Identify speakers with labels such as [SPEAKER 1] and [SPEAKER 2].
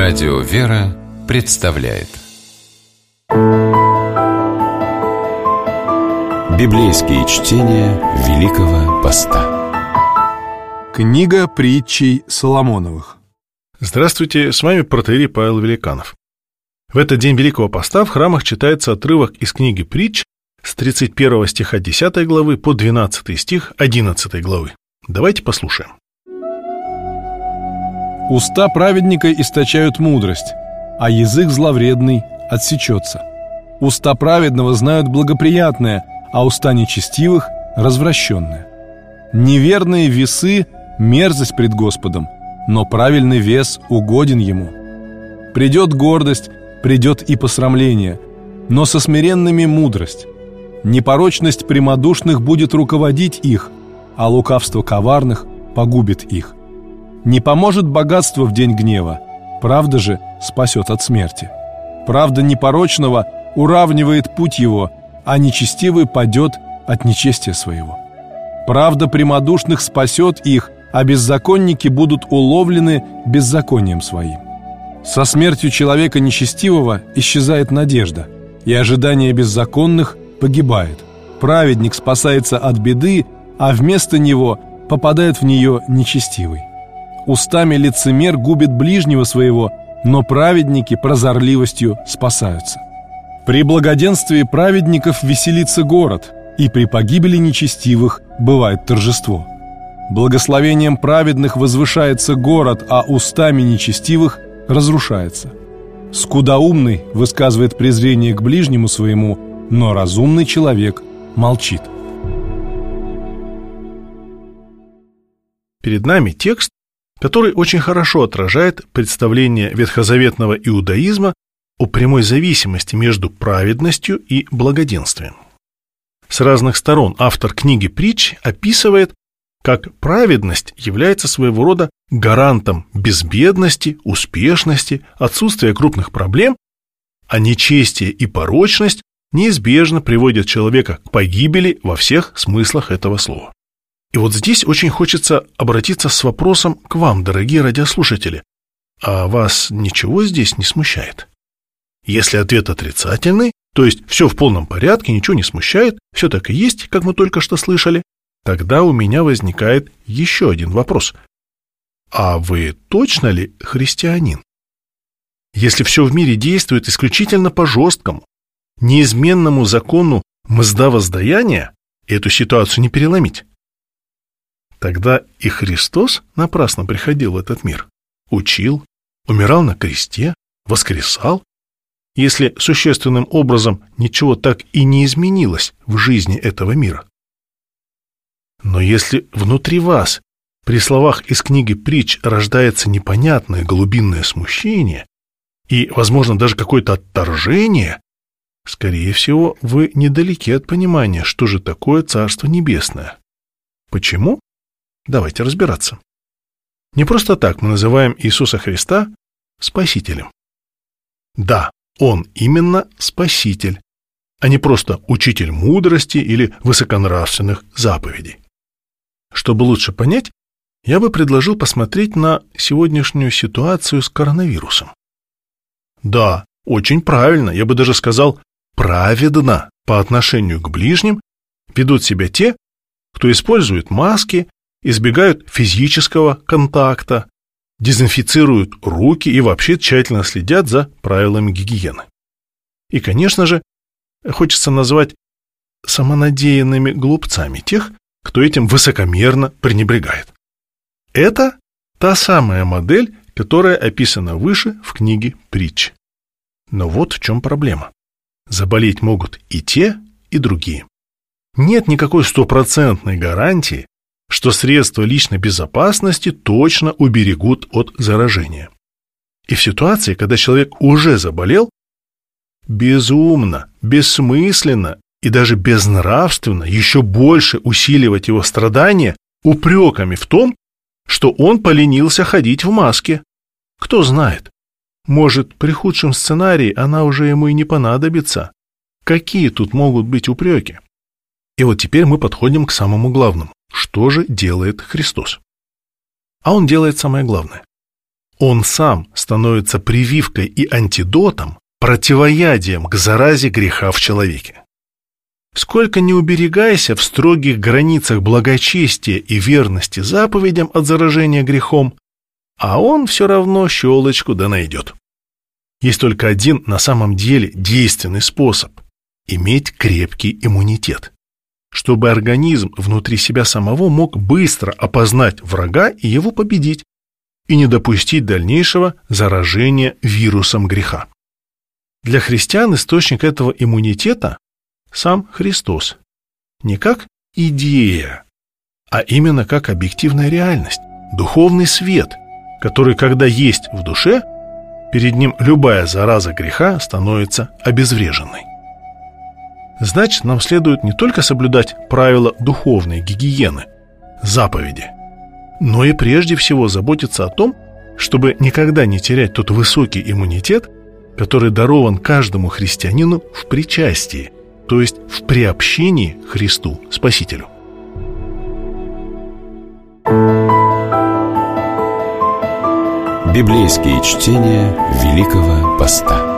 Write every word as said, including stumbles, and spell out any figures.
[SPEAKER 1] Радио «Вера» представляет Библейские чтения Великого Поста.
[SPEAKER 2] Книга притчей Соломоновых.
[SPEAKER 3] Здравствуйте, с вами протоиерей Павел Великанов. В этот день Великого Поста в храмах читается отрывок из книги притч с тридцать первого стиха десятой главы по двенадцатый стих одиннадцатой главы. Давайте послушаем.
[SPEAKER 2] Уста праведника источают мудрость, а язык зловредный отсечется. Уста праведного знают благоприятное, а уста нечестивых – развращенное. Неверные весы – мерзость пред Господом, но правильный вес угоден Ему. Придет гордость, придет и посрамление, но со смиренными мудрость. Непорочность прямодушных будет руководить их, а лукавство коварных погубит их. Не поможет богатство в день гнева, правда же спасет от смерти. Правда непорочного уравнивает путь его, а нечестивый падет от нечестия своего. Правда прямодушных спасет их, а беззаконники будут уловлены беззаконием своим. Со смертью человека нечестивого исчезает надежда, и ожидание беззаконных погибает. Праведник спасается от беды, а вместо него попадает в нее нечестивый. Устами лицемер губит ближнего своего, но праведники прозорливостью спасаются. При благоденствии праведников веселится город, и при погибели нечестивых бывает торжество. Благословением праведных возвышается город, а устами нечестивых разрушается. Скудоумный высказывает презрение к ближнему своему, но разумный человек молчит.
[SPEAKER 3] Перед нами текст, который очень хорошо отражает представление ветхозаветного иудаизма о прямой зависимости между праведностью и благоденствием. С разных сторон автор книги притч описывает, как праведность является своего рода гарантом безбедности, успешности, отсутствия крупных проблем, а нечестие и порочность неизбежно приводят человека к погибели во всех смыслах этого слова. И вот здесь очень хочется обратиться с вопросом к вам, дорогие радиослушатели. А вас ничего здесь не смущает? Если ответ отрицательный, то есть все в полном порядке, ничего не смущает, все так и есть, как мы только что слышали, тогда у меня возникает еще один вопрос. А вы точно ли христианин? Если все в мире действует исключительно по жесткому, неизменному закону мзда-воздаяния, эту ситуацию не переломить. Тогда и Христос напрасно приходил в этот мир, учил, умирал на кресте, воскресал, если существенным образом ничего так и не изменилось в жизни этого мира. Но если внутри вас при словах из книги притч рождается непонятное глубинное смущение и, возможно, даже какое-то отторжение, скорее всего, вы недалеки от понимания, что же такое Царство Небесное. Почему? Давайте разбираться. Не просто так мы называем Иисуса Христа Спасителем. Да, Он именно Спаситель, а не просто учитель мудрости или высоконравственных заповедей. Чтобы лучше понять, я бы предложил посмотреть на сегодняшнюю ситуацию с коронавирусом. Да, очень правильно, я бы даже сказал, праведно по отношению к ближним ведут себя те, кто использует маски, избегают физического контакта, дезинфицируют руки и вообще тщательно следят за правилами гигиены. И, конечно же, хочется назвать самонадеянными глупцами тех, кто этим высокомерно пренебрегает. Это та самая модель, которая описана выше в книге притч. Но вот в чем проблема. Заболеть могут и те, и другие. Нет никакой стопроцентной гарантии, что средства личной безопасности точно уберегут от заражения. И в ситуации, когда человек уже заболел, безумно, бессмысленно и даже безнравственно еще больше усиливать его страдания упреками в том, что он поленился ходить в маске. Кто знает, может, при худшем сценарии она уже ему и не понадобится. Какие тут могут быть упреки? И вот теперь мы подходим к самому главному. Что же делает Христос? А Он делает самое главное. Он сам становится прививкой и антидотом, противоядием к заразе греха в человеке. Сколько ни уберегайся в строгих границах благочестия и верности заповедям от заражения грехом, а он все равно щелочку да найдет. Есть только один на самом деле действенный способ – иметь крепкий иммунитет, чтобы организм внутри себя самого мог быстро опознать врага и его победить, и не допустить дальнейшего заражения вирусом греха. Для христиан источник этого иммунитета – сам Христос. Не как идея, а именно как объективная реальность, духовный свет, который, когда есть в душе, перед ним любая зараза греха становится обезвреженной. Значит, нам следует не только соблюдать правила духовной гигиены, заповеди, но и прежде всего заботиться о том, чтобы никогда не терять тот высокий иммунитет, который дарован каждому христианину в причастии, то есть в приобщении к Христу Спасителю.
[SPEAKER 1] Библейские чтения Великого Поста.